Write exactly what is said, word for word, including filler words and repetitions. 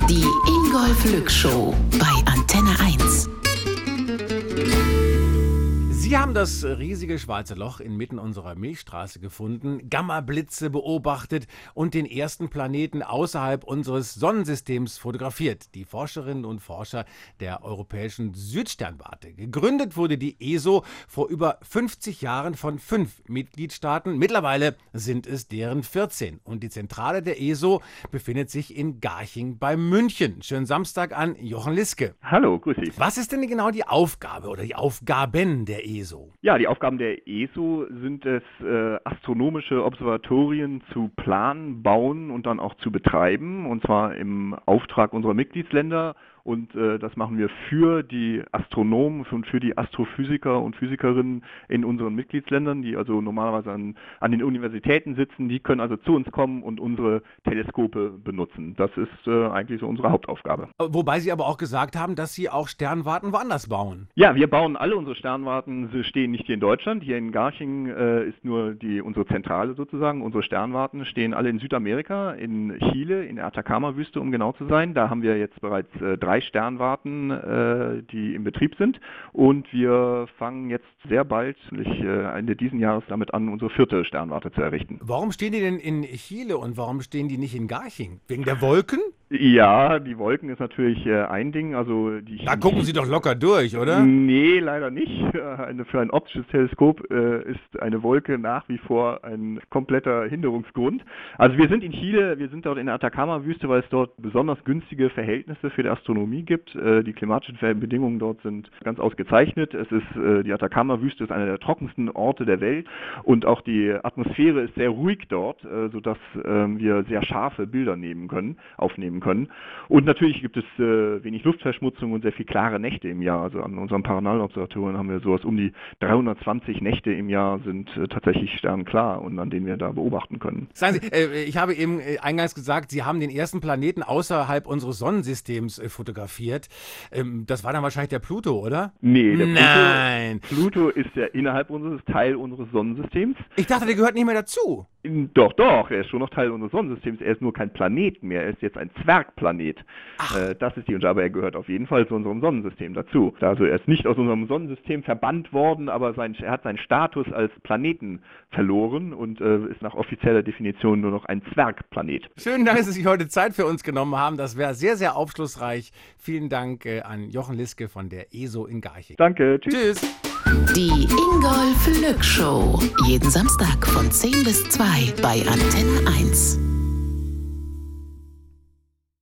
Die Ingolf Lück Show bei Antenne eins. Sie haben das riesige schwarze Loch inmitten unserer Milchstraße gefunden, Gammablitze beobachtet und den ersten Planeten außerhalb unseres Sonnensystems fotografiert. Die Forscherinnen und Forscher der Europäischen Südsternwarte. Gegründet wurde die E S O vor über fünfzig Jahren von fünf Mitgliedstaaten. Mittlerweile sind es deren vierzehn. Und die Zentrale der E S O befindet sich in Garching bei München. Schönen Samstag an Jochen Liske. Hallo, grüß Sie. Was ist denn genau die Aufgabe oder die Aufgaben der E S O? Ja, die Aufgaben der E S O sind es, äh, astronomische Observatorien zu planen, bauen und dann auch zu betreiben, und zwar im Auftrag unserer Mitgliedsländer. Und äh, das machen wir für die Astronomen und für die Astrophysiker und Physikerinnen in unseren Mitgliedsländern, die also normalerweise an, an den Universitäten sitzen. Die können also zu uns kommen und unsere Teleskope benutzen. Das ist äh, eigentlich so unsere Hauptaufgabe. Wobei Sie aber auch gesagt haben, dass Sie auch Sternwarten woanders bauen. Ja, wir bauen alle unsere Sternwarten. Sie stehen nicht hier in Deutschland. Hier in Garching äh, ist nur die unsere Zentrale sozusagen. Unsere Sternwarten stehen alle in Südamerika, in Chile, in der Atacama-Wüste, um genau zu sein. Da haben wir jetzt bereits äh, drei Sternwarten, äh, die im Betrieb sind, und wir fangen jetzt sehr bald, äh, Ende diesen Jahres, damit an, unsere vierte Sternwarte zu errichten. Warum stehen die denn in Chile und warum stehen die nicht in Garching? Wegen der Wolken? Ja, die Wolken ist natürlich äh, ein Ding. Also die Da gucken Sie doch locker durch, oder? Nee, leider nicht. Eine, für ein optisches Teleskop äh, ist eine Wolke nach wie vor ein kompletter Hinderungsgrund. Also wir sind in Chile, wir sind dort in der Atacama-Wüste, weil es dort besonders günstige Verhältnisse für die Astronomie gibt. Äh, die klimatischen Bedingungen dort sind ganz ausgezeichnet. Es ist äh, die Atacama-Wüste ist einer der trockensten Orte der Welt, und auch die Atmosphäre ist sehr ruhig dort, äh, sodass äh, wir sehr scharfe Bilder nehmen können, aufnehmen können. Und natürlich gibt es äh, wenig Luftverschmutzung und sehr viel klare Nächte im Jahr. Also an unseren Paranal-Observatorien haben wir sowas um die dreihundertzwanzig Nächte im Jahr sind äh, tatsächlich sternklar und an denen wir da beobachten können. Sagen Sie, äh, ich habe eben äh, eingangs gesagt, Sie haben den ersten Planeten außerhalb unseres Sonnensystems äh, fotografiert. Ähm, das war dann wahrscheinlich der Pluto, oder? Nee, der Nein. Pluto, Pluto ist ja innerhalb unseres Teil unseres Sonnensystems. Ich dachte, der gehört nicht mehr dazu. Doch, doch, er ist schon noch Teil unseres Sonnensystems. Er ist nur kein Planet mehr, er ist jetzt ein Zwergplanet. Äh, das ist die, aber er gehört auf jeden Fall zu unserem Sonnensystem dazu. Also er ist nicht aus unserem Sonnensystem verbannt worden, aber sein, er hat seinen Status als Planeten verloren und äh, ist nach offizieller Definition nur noch ein Zwergplanet. Schönen Dank, dass Sie sich heute Zeit für uns genommen haben. Das wäre sehr, sehr aufschlussreich. Vielen Dank äh, an Jochen Liske von der E S O in Garching. Danke, tschüss. Tschüss. Die Ingolf Lück Show. Jeden Samstag von zehn bis zwei bei Antenne eins.